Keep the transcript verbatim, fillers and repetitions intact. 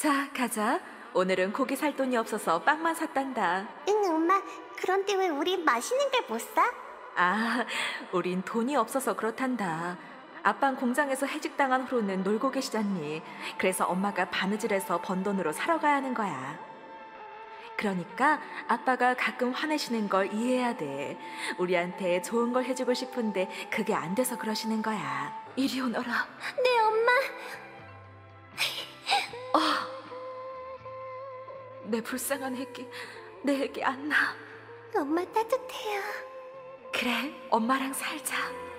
자, 가자. 오늘은 고기 살 돈이 없어서 빵만 샀단다. 응, 엄마. 그런데 왜 우린 맛있는 걸 못 사? 아, 우린 돈이 없어서 그렇단다. 아빤 공장에서 해직당한 후로는 놀고 계시잖니. 그래서 엄마가 바느질해서 번 돈으로 사러 가야 하는 거야. 그러니까 아빠가 가끔 화내시는 걸 이해해야 돼. 우리한테 좋은 걸 해주고 싶은데 그게 안 돼서 그러시는 거야. 이리 오너라. 네, 엄마. 내 불쌍한 애기, 내 애기 안나. 엄마 따뜻해요. 그래, 엄마랑 살자.